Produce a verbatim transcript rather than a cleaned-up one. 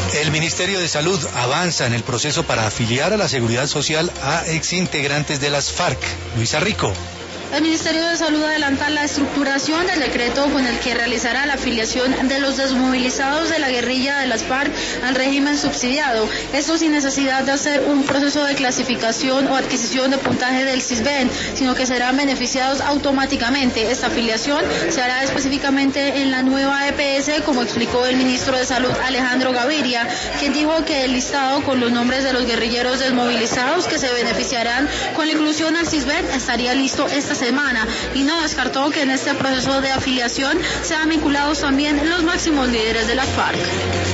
El Ministerio de Salud avanza en el proceso para afiliar a la Seguridad Social a exintegrantes de las FARC. Luisa Rico. El Ministerio de Salud adelanta la estructuración del decreto con el que realizará la afiliación de los desmovilizados de la guerrilla de las FARC al régimen subsidiado. Esto sin necesidad de hacer un proceso de clasificación o adquisición de puntaje del CISBEN, sino que serán beneficiados automáticamente. Esta afiliación se hará específicamente en la nueva E P S, como explicó el ministro de Salud Alejandro Gaviria, quien dijo que el listado con los nombres de los guerrilleros desmovilizados que se beneficiarán con la inclusión al CISBEN estaría listo esta semana, y no descartó que en este proceso de afiliación sean vinculados también los máximos líderes de las FARC.